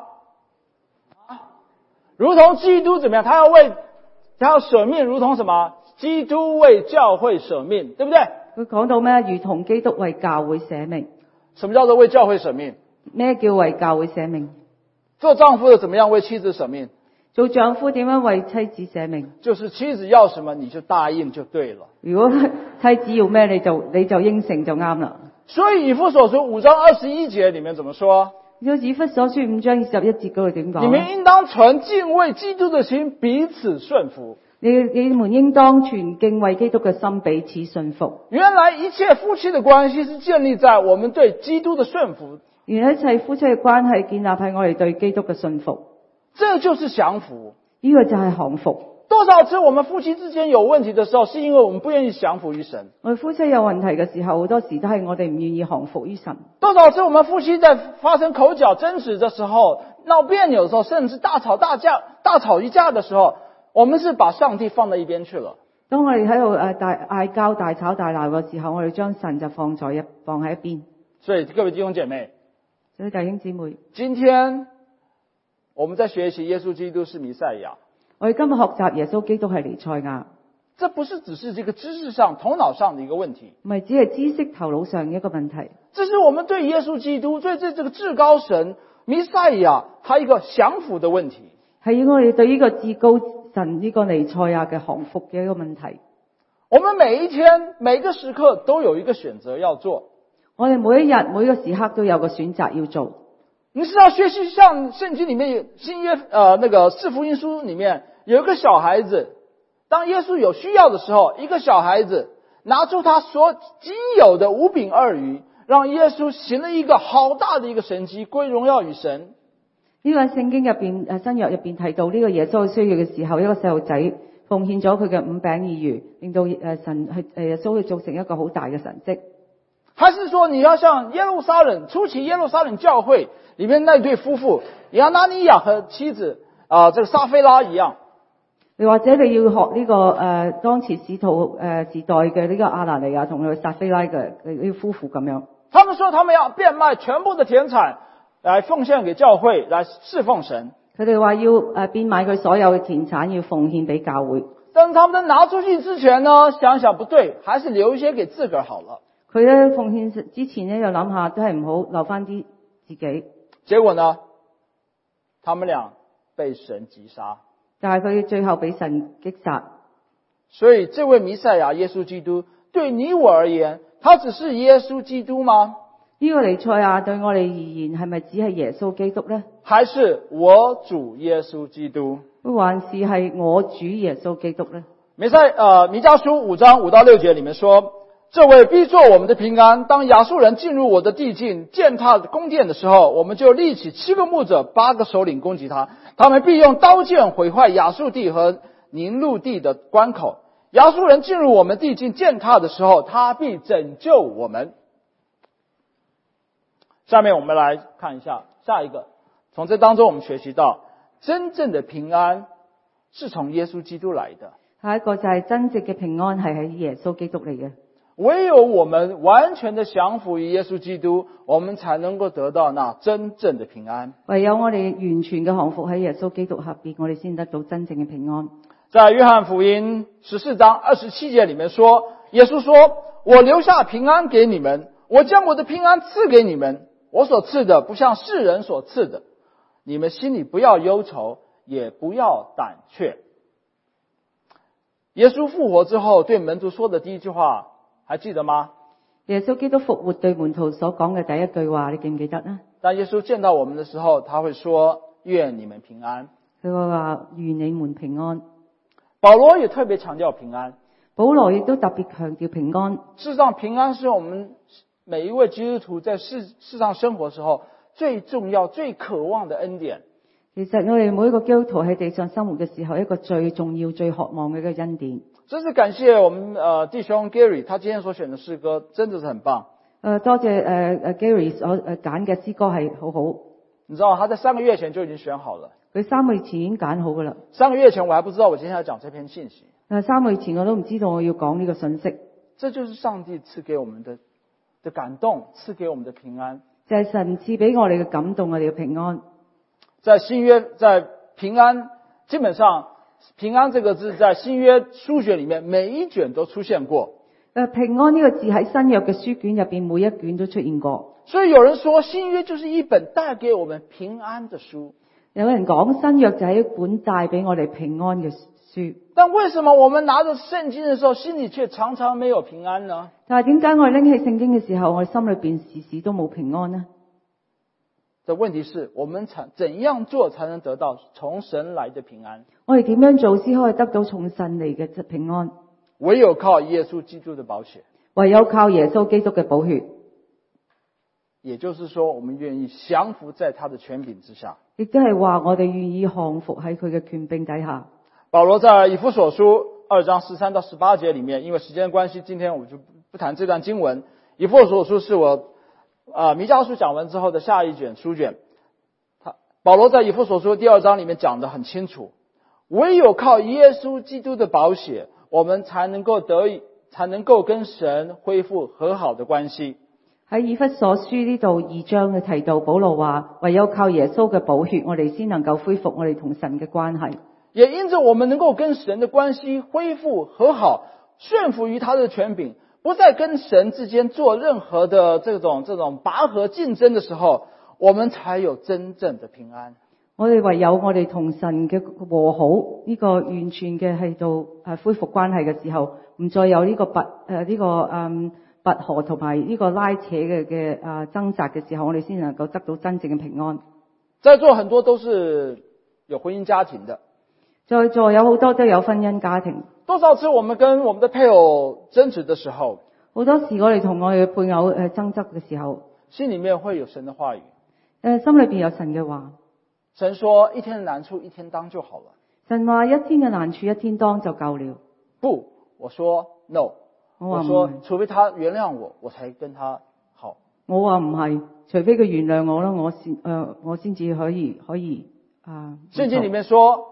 如同基督怎麼樣？他要為他要捨命，如同什麼？基督為教會捨命，對不對？ 佢講到咩？如同基督為教會捨命。 什麼叫做為教會捨命？ 咩叫為教會捨命？ 做丈夫的怎麼樣為妻子捨命？ 做丈夫點樣為妻子捨命？ 就是妻子要什麼你就答應就對了。 如果妻子要咩你就你就應承就啱啦。 所以以弗所書五章二十一節裏面怎麼說？ 以弗所書五章二十一節嗰度點講？ 你們應當存敬畏基督的心，彼此順服。 你你們應當存敬畏基督嘅心，彼此順服。 原來一切夫妻的關係是建立在我們對基督的順服。 原來一切夫妻嘅關係建立喺我哋對基督嘅順服。 這就是降服。 呢個就係降服。 多少次我們夫妻之間有問題的時候，是因為我們不願意降服於神。 我哋夫妻有問題嘅時候，好多時都係我哋唔願意降服於神。 多少次我們夫妻在發生口角爭執的時候，鬧別扭的時候，甚至大吵大架、大吵一架的時候，我們是把上帝放在一邊去了。 當我哋喺度誒大嗌交、大吵大鬧嘅時候，我哋將神就放在一放喺一邊。 所以各位弟兄姐妹， 所以弟兄姊妹， 今天我們在學習耶穌基督是彌賽亞。 我哋今日學習耶穌基督係彌賽亞， 這不是只是這個知識上、頭腦上的一個問題， 唔係只係知識頭腦上嘅一個問題。 這是我們對耶穌基督、對這這個至高神彌賽亞，他一個降服的問題， 係我哋對呢個至高神呢個彌賽亞嘅降服嘅一個問題。 我們每一天、每個時刻都有一個選擇要做。 我哋每一日、每一個時刻都有個選擇要做。 你知道學習像聖經裡面新約呃那個四福音書裡面有一個小孩子，當耶穌有需要的時候，一個小孩子拿出他所僅有的五餅二魚，讓耶穌行了一個好大的一個神蹟，歸榮耀與神。 呢個聖經入邊誒新約入邊提到呢個耶穌需要嘅時候，一個細路仔奉獻咗佢嘅五餅二魚，令到誒神去誒耶穌去做成一個好大嘅神蹟。 還是說你要像耶路撒冷初期耶路撒冷教會裏面那對夫婦亞拿尼亞和妻子啊、呃，這個撒非拉一樣？ 你或者你要學呢、這個誒、呃、當時使徒誒、呃、時代嘅呢個亞拿尼亞同佢撒非拉嘅呢個夫婦咁樣。 他們說他們要變賣全部的田產來奉獻給教會，來侍奉神。 佢哋話要誒變賣佢所有嘅田產，要奉獻俾教會。 但是他們拿出去之前呢，想想不對，還是留一些給自個好了。 佢咧奉獻之前咧，就諗下都係唔好留翻啲自己。 結果呢，他們倆被神擊殺。 但係佢最後俾神擊殺。 所以這位彌賽亞耶穌基督對你我而言，他只是耶穌基督嗎？ 呢個彌賽亞對我哋而言係咪只係耶穌基督呢？ 還是我主耶穌基督？ 還是係我主耶穌基督呢？ 彌賽呃彌迦書五章五到六節裏面說，這位必作我們的平安。當亞述人進入我的地境，踐踏宮殿的時候，我們就立起七個牧者，八個首領攻擊他。他們必用刀劍毀壞亞述地和寧錄地的關口。亞述人進入我們地境踐踏的時候，他必拯救我們。下面我們來看一下下一個，從這當中我們學習到，真正的平安是從耶穌基督來的。 下一個就係真正嘅平安係喺耶穌基督嚟嘅。 唯有我們完全的降服於耶穌基督，我們才能夠得到那真正的平安。 唯有我哋完全嘅降服喺耶穌基督下邊，我哋先得到真正嘅平安。 在約翰福音十四章二十七節裏面說，耶穌說，我留下平安給你們，我將我的平安賜給你們，我所賜的不像世人所賜的，你們心裡不要憂愁，也不要膽怯。耶穌復活之後對門徒說的第一句話還記得嗎？ 耶穌基督復活對門徒所講嘅第一句話，你記唔記得呢？ 當耶穌見到我們的時候，他會說，願你們平安。 佢會話，願你們平安。 保羅也特別強調平安。 保羅亦都特別強調平安。 事實上，平安是我們每一位基督徒在世世上生活的時候最重要、最渴望的恩典。 其實我哋每一個基督徒喺地上生活嘅時候，一個最重要、最渴望嘅一個恩典。 真是感謝我們呃弟兄 Gary，他今天所選的詩歌真的是很棒。 誒、呃，多謝誒誒、呃、Gary 所誒揀嘅詩歌係好好。 你知道他在三個月前就已經選好了。 佢三個月前已經揀好噶啦。 三個月前我還不知道我今天要講這篇信息。 誒，三個月前我都唔知道我要講呢個信息。 這就是上帝賜給我們的的感動，賜給我們的平安。 就係神賜俾我哋嘅感動，我哋嘅平安。 在新約，在平安，基本上平安這個字在新約書卷裏面每一卷都出現過。 誒，平安呢個字喺新約嘅書卷入邊每一卷都出現過。 所以有人說新約就是一本帶給我們平安的書。 有人講新約就係一本帶俾我哋平安嘅書。 但為什麼我們拿着聖經的時候，心裏卻常常沒有平安呢？ 但係點解我哋拎起聖經嘅時候，我哋心裏邊時時都冇平安呢？ 這問題是我們怎怎樣做才能得到從神來的平安？ 我哋點樣做先可以得到從神嚟嘅平安？ 唯有靠耶穌基督的寶血。 唯有靠耶穌基督嘅寶血。 也就是說，我們願意降服在他的權柄之下。 亦都係話我哋願意降服喺佢嘅權柄底下。 保羅在以弗所書二章十三到十八節裏面，因為時間關係，今天我就不談這段經文。以弗所書是我啊彌迦書講完之後的下一卷書卷。他保羅在以弗所書第二章裏面講得很清楚，唯有靠耶穌基督的寶血，我們才能夠得以，才能夠跟神恢復和好的關係。 喺以弗所書呢度二章嘅提到，保羅話唯有靠耶穌嘅寶血，我哋先能夠恢復我哋同神嘅關係。 也因着我們能夠跟神的關係恢復和好，順服於他的權柄，不再跟神之間做任何的這種這種拔河競爭的時候，我們才有真正的平安。 我哋唯有我哋同神嘅和好，呢個完全嘅係到誒恢復關係嘅時候，唔再有呢個拔誒呢個嗯拔河同埋呢個拉扯嘅嘅誒掙扎嘅時候，我哋先能夠得到真正嘅平安。 在座很多都是有婚姻家庭的。 在座有好多都有婚姻家庭。 多少次我們跟我們的配偶爭執的時候， 好多時我哋同我哋嘅配偶誒爭執嘅時候， 心裏面會有神的話語。 誒心裏邊有神嘅話。 神说一天的难处一天当就好了。 神話一天嘅難處一天當就夠了。 不，我說 no， 我話唔係， 我說除非他原諒我，我才跟他好。 我話唔係，除非佢原諒我啦，我先誒、呃、我先至可以可以啊。 聖經裏面說，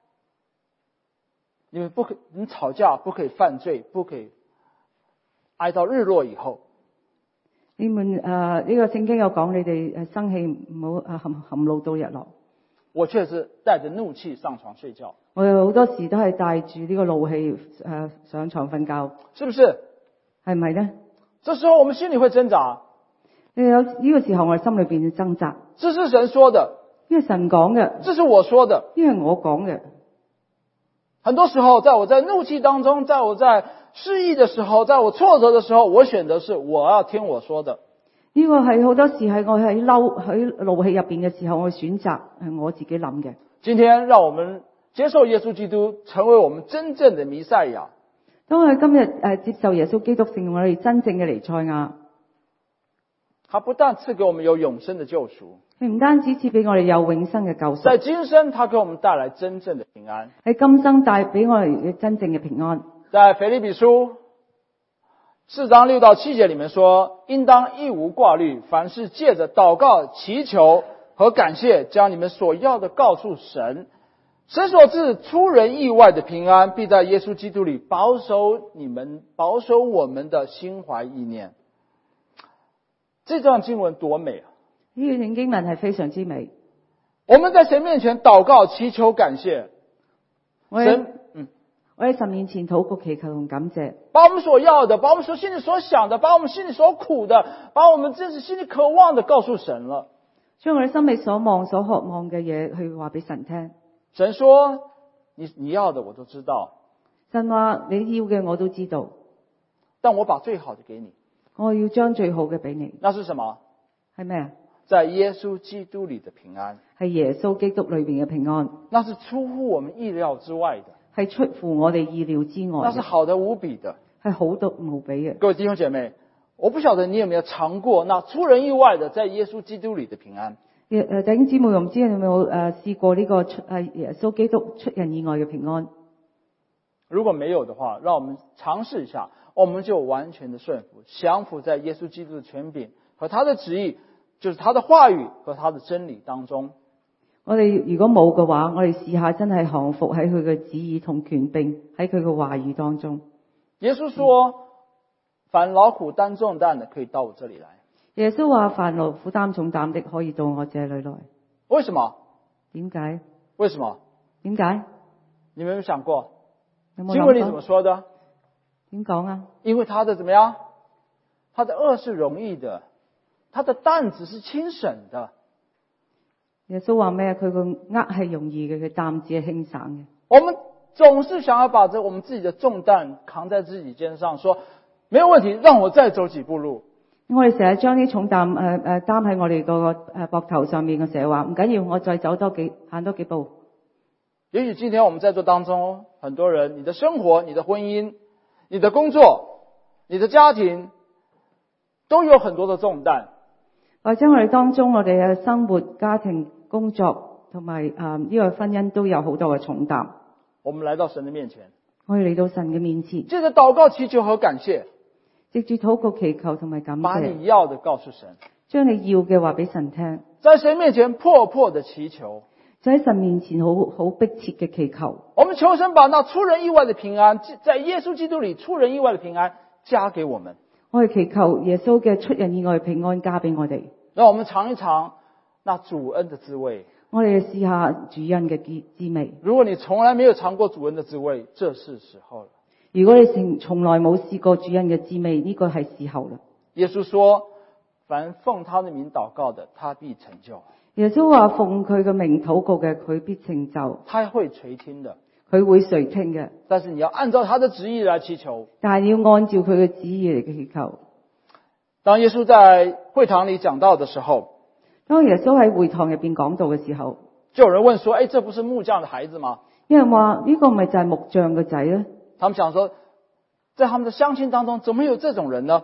你們不可，你吵架不可以犯罪，不可以挨到日落以後。 你們誒呢個聖經有講，你哋誒生氣唔好誒含含怒到日落。 我卻是帶着怒氣上床睡覺。 我有好多時都係帶住呢個怒氣誒、呃、上床瞓覺， 是不是？ 係咪咧？ 這時候我們心裏會掙扎。 你有呢、這個時候我哋心裏邊掙扎。 這是神說的， 呢個神講嘅， 這是我說的， 呢個係我講嘅。 很多時候，在我在怒氣當中，在我在失意的時候，在我挫折的時候，我選擇是我要聽我說的。 呢個係好多時係我喺嬲喺怒氣入邊嘅時候，我選擇係我自己諗嘅。 今天讓我們接受耶穌基督，成為我們真正的彌賽亞。 當我哋今日誒接受耶穌基督成為我哋真正嘅彌賽亞， 他不但賜給我們有永生的救贖， 佢唔單止賜俾我哋有永生嘅救贖， 在今生他給我們帶來真正的平安。 喺今生帶俾我哋嘅真正嘅平安。 在腓立比書四章六到七節裏面說，應當一無掛慮，凡事借着禱告、祈求和感謝，將你們所要的告訴神。神所賜出人意外的平安，必在耶穌基督裏保守你們，保守我們的心懷意念。這段經文多美啊！ 呢段經文係非常之美。 我們在神面前禱告、祈求、感謝，神嗯。 我喺神面前禱告、祈求同感謝， 把我們所要的，把我們所心裡所想的，把我們心裡所苦的，把我們真實心裡渴望的告訴神了。 將我哋心裡所望、所渴望嘅嘢去話俾神聽。 神說：你你要的我都知道。 神話你要嘅我都知道， 但我把最好的給你。 我要將最好嘅俾你。 那是什麼？ 係咩啊？ 在耶穌基督裡的平安。 係耶穌基督裏邊嘅平安。 那是出乎我們意料之外的。 係出乎我哋意料之外。 那是好的無比的。 係好到無比嘅。 各位弟兄姐妹，我不曉得你有沒有嘗過那出人意外的在耶穌基督裡的平安。 誒弟兄姊妹，我唔知你有冇誒試過呢個出誒耶穌基督出人意外嘅平安？ 如果沒有的話，讓我們嘗試一下，我們就完全的順服，降服在耶穌基督的權柄和他的旨意，就是他的話語和他的真理當中。 我哋如果冇嘅話，我哋試下真係降服喺佢嘅旨意同權柄，喺佢嘅話語當中。 耶穌說：嗯、凡勞苦擔重擔的，可以到我這裏來。耶穌話：凡勞苦擔重擔的，可以到我這裏來。 為什麼？ 點解？ 為什麼？ 點解？ 你們有沒有想過？ 有冇諗過？ 經文裏怎麼說的？ 點講啊？ 因為他的怎麼樣？他的軛是容易的，他的擔子是輕省的。 耶穌話咩啊？佢個軛係容易嘅，佢擔子係輕省嘅。 我們總是想要把這我們自己的重擔扛在自己肩上，說沒有問題，讓我再走幾步路。 我哋成日將啲重擔誒誒擔喺我哋個誒膊頭上面，我成日話唔緊要，我再走多幾行多幾步。 也許今天我們在座當中，很多人，你的生活、你的婚姻、你的工作、你的家庭，都有很多的重擔。 或者我哋當中，我哋嘅生活、家庭、工作同埋誒呢個婚姻都有好多嘅重擔。 我們來到神的面前， 我哋嚟到神嘅面前， 借着禱告、祈求和感謝， 藉住禱告、祈求同埋感謝， 把你要的告訴神， 將你要嘅話俾神聽， 在神面前迫迫的祈求， 就喺神面前好好迫切嘅祈求。 我們求神把那出人意外的平安，在耶穌基督裏出人意外的平安加給我們。 我哋祈求耶穌嘅出人意外嘅平安加俾我哋， 讓我們嘗一嘗那主恩的滋味。 我哋試下主恩嘅滋味。 如果你從來沒有嘗過主恩的滋味，這是時候了。 如果你從從來冇試過主恩嘅滋味，呢個係時候啦。 耶穌說：凡奉他的名禱告的，他必成就。 耶穌話：奉佢嘅名禱告嘅，佢必成就。 他會垂聽的， 佢會垂聽嘅。 但是你要按照他的旨意來祈求。 但係你要按照佢嘅旨意嚟祈求。 當耶穌在會堂裏講道的時候， 當耶穌喺會堂入邊講道嘅時候， 就有人問說：誒，這不是木匠的孩子嗎？ 有人話呢個唔係就係木匠嘅仔咧？ 他們想說，在他們的鄉親當中，怎麼有這種人呢？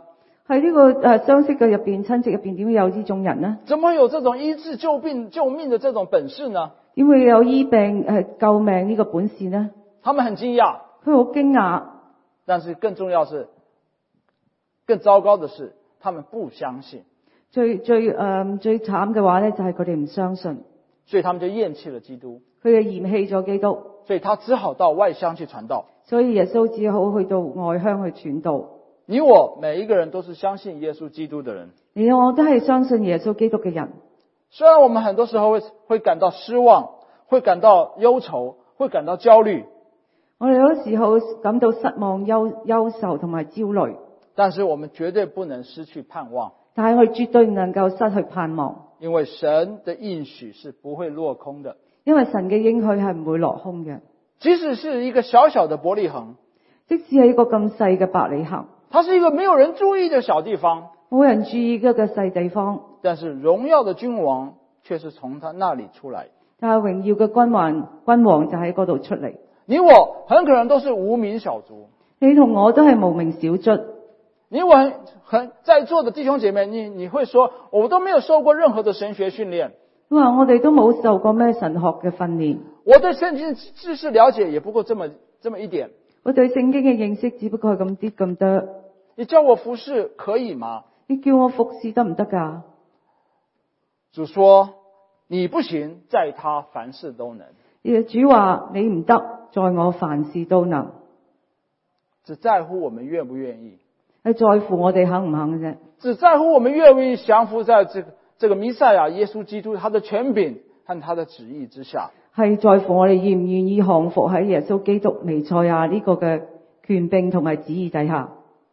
喺呢個誒相識嘅入邊、親戚入邊，點會有呢種人呢？ 怎麼會有這種醫治救病救命的這種本事呢？ 點會有醫病誒救命呢個本事呢？ 他們很驚訝， 佢好驚訝， 但是更重要是，更糟糕的是，他們不相信。 最最誒、呃、最慘嘅話咧，就係佢哋唔相信， 所以他們就厭棄了基督。 佢哋嫌棄咗基督， 所以他只好到外鄉去傳道。 所以耶穌只好去到外鄉去傳道。 你我每一個人都是相信耶穌基督的人， 你我都係相信耶穌基督嘅人。 雖然我們很多時候會會感到失望，會感到憂愁，會感到焦慮， 我哋有時候感到失望、憂憂愁同埋焦慮， 但是我們絕對不能失去盼望， 但係我哋絕對唔能夠失去盼望， 因為神的應許是不會落空的。 因為神嘅應許係唔會落空嘅。 即使是一個小小的伯利恆， 即使係一個咁細嘅伯利恆， 它是一個沒有人注意的小地方， 冇人注意嗰個細地方， 但是榮耀的君王卻是從他那裡出來。 但係榮耀嘅君王君王就喺嗰度出嚟。 你我很可能都是無名小卒， 你同我都係無名小卒。 你我很很在座的弟兄姐妹，你你會說，我都沒有受過任何的神學訓練。 我話我哋都冇受過咩神學嘅訓練， 我對聖經知識了解也不過這麼這麼一點。 我對聖經嘅認識只不過係咁啲咁多。 你叫我服侍可以嗎？ 你叫我服侍得唔得㗎？ 主說你不行，在他凡事都能。 主話你唔得，在我凡事都能。 只在乎我們願不願意， 係在乎我哋肯唔肯啫。 只在乎我們願不願意降服在這個這個彌賽亞耶穌基督他的權柄和他的旨意之下。 係在乎我哋願唔願意降服喺耶穌基督彌賽亞呢個嘅權柄同埋旨意底下。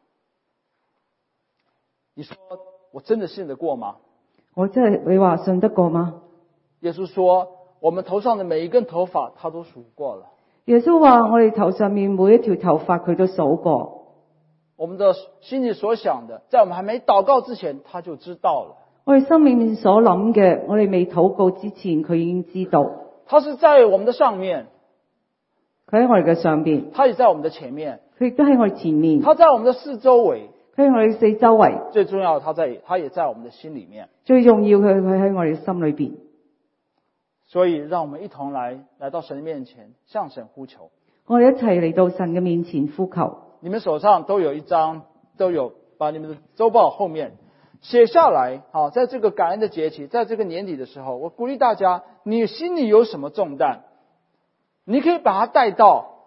你說我真的信得過嗎？ 我真係，你話信得過嗎？ 耶穌說我們頭上的每一根頭髮他都數過了。 耶穌話我哋頭上面每一條頭髮佢都數過。 我們的心裡所想的，在我們還沒禱告之前他就知道了。 我哋心裏面所諗嘅，我哋未禱告之前佢已經知道。 他是在我們的上面， 佢喺我哋嘅上邊， 他也在我們的前面， 佢亦都喺我哋前面， 他在我們的四周圍， 佢喺我哋四周圍。 最重要的，他在他也在我們的心裡面。 最重要佢佢喺我哋心裏邊。 所以讓我們一同來來到神的面前，向神呼求。 我哋一齊嚟到神嘅面前呼求。 你們手上都有一張，都有把你們的週報後面寫下來。好，在這個感恩的節期，在這個年底的時候，我鼓勵大家，你心裡有什麼重擔，你可以把它帶到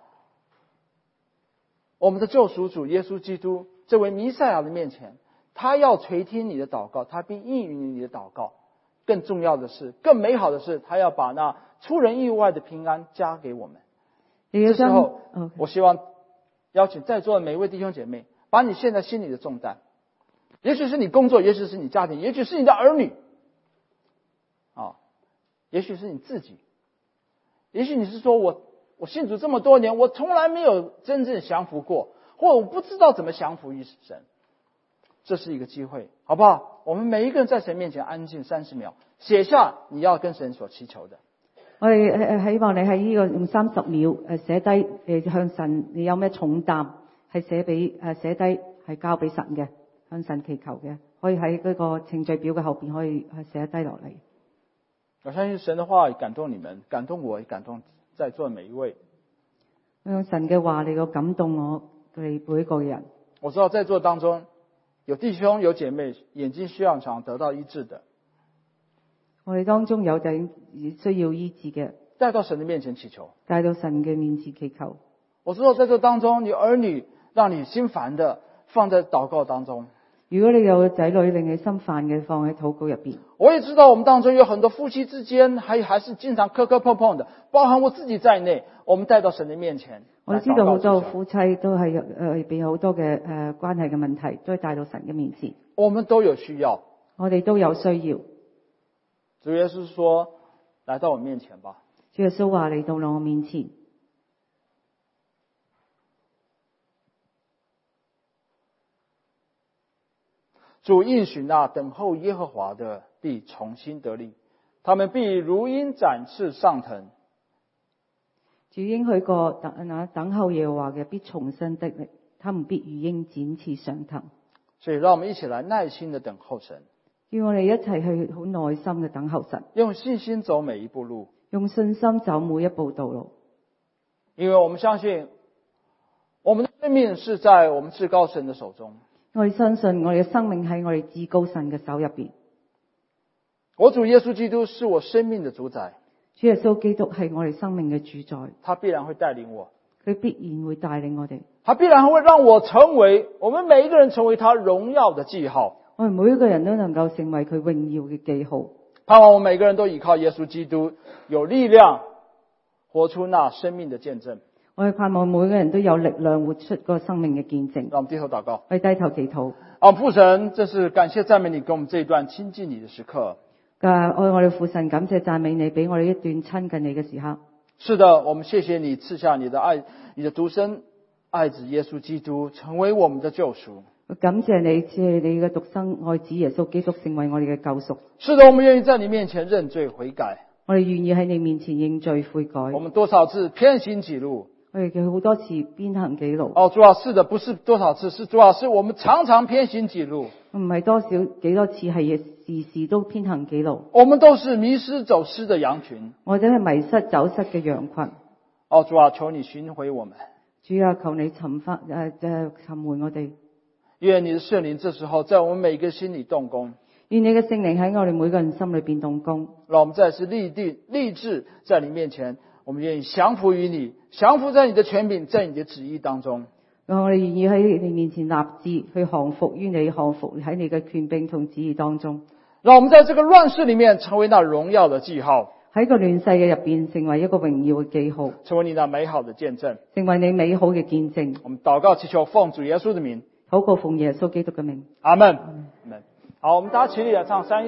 我們的救贖主耶穌基督這位彌賽亞的面前，他要垂聽你的禱告，他必應允你的禱告。更重要的是，更美好的是，他要把那出人意外的平安加給我們。這時候，我希望邀請在座的每一位弟兄姐妹，把你現在心裡的重擔，也許是你工作，也許是你家庭，也許是你的兒女，啊，也許是你自己，也許你是說我我信主這麼多年，我從來沒有真正降服過，或者我不知道怎麼降服於神。這是一個機會，好不好？我們每一個人在神面前安靜三十秒，寫下你要跟神所祈求的。 我哋希望你喺呢個用三十秒誒寫低誒向神你有咩重擔係寫俾誒寫低係交俾神嘅，向神祈求嘅，可以喺嗰個程序表嘅後邊可以誒寫低落嚟。 我相信神的話感動你們，感動我，也感動在座每一位。 我用神嘅話嚟到感動我哋每一個人。 我知道在座當中有弟兄有姐妹眼睛需要想得到醫治的， 我哋當中有弟需要醫治嘅， 帶到神的面前祈求， 帶到神嘅面前祈求。 我知道在這當中，你兒女讓你心煩的放在禱告當中。 如果你有個仔女令你心煩嘅，放喺禱告入邊。 我也知道我們當中有很多夫妻之間還還是經常磕磕碰碰的，包含我自己在內，我們帶到神的面前。 我知道好多夫妻都係誒俾好多嘅誒、呃、關係嘅問題，都係帶到神嘅面前。 我們都有需要， 我哋都有需要。 主耶穌說：來到我面前吧。 主耶穌話：嚟到我面前。 主應許那等候耶和華的必重新得力，他們必如鷹展翅上騰。 主應許過等那等候耶和華嘅必重新得力，他們必如鷹展翅上騰。 所以让我们一起来耐心的等候神， 叫我哋一齊去好耐心嘅等候神， 用信心走每一步路， 用信心走每一步道路。 因為我們相信我們的生命是在我們至高神的手中。 我哋相信我哋嘅生命喺我哋至高神嘅手入邊。 我主耶穌基督是我生命的主宰， 主耶穌基督係我哋生命嘅主宰， 他必然會帶領我， 佢必然會帶領我哋， 他必然會讓我成為我們每一個人成為他榮耀的記號。 我哋每一個人都能夠成為佢榮耀嘅記號。 盼望我們每個人都依靠耶穌基督，有力量活出那生命的見證。 我哋盼望每個人都有力量活出個生命嘅見證。 讓我們低頭禱告。 我哋低頭祈禱。 啊，父神，真是感謝讚美你，給我們這一段親近你的時刻。 嘅愛我哋父神，感謝讚美你，俾我哋一段親近你嘅時刻。 是的，我們謝謝你賜下你的愛，你的獨生愛子耶穌基督成為我們的救贖。 感謝你賜你嘅獨生愛子耶穌基督成為我哋嘅救贖。 是的，我們願意在你面前認罪悔改。 我哋願意喺你面前認罪悔改。 我們多少次偏行己路。 我哋嘅好多次偏行己路。 哦，主要是的，不是多少次，是主要是我們常常偏行己路。 唔係多少幾多次，係時時都偏行己路。 我們都是迷失走失的羊群。 我哋係迷失走失嘅羊群。 哦，主啊，求你尋回我們。 主啊，求你尋翻誒誒尋回我哋。 願你的聖靈這時候在我們每一個心裏動工。 願你嘅聖靈喺我哋每個人心裏邊動工。 讓我們再次立定立志在你面前，我們願意降服於你，降服在你的權柄，在你的旨意當中。 讓我哋願意喺你面前立志去降服於你，降服喺你嘅權柄同旨意當中。 讓我們在這個亂世裏面成為那榮耀的記號， 喺個亂世嘅入邊成為一個榮耀嘅記號， 成為你那美好的見證， 成為你美好嘅見證。 我們禱告祈求奉主耶穌的名， 禱告奉耶穌基督嘅名。 阿門。阿門。好，我們大家起立來唱三。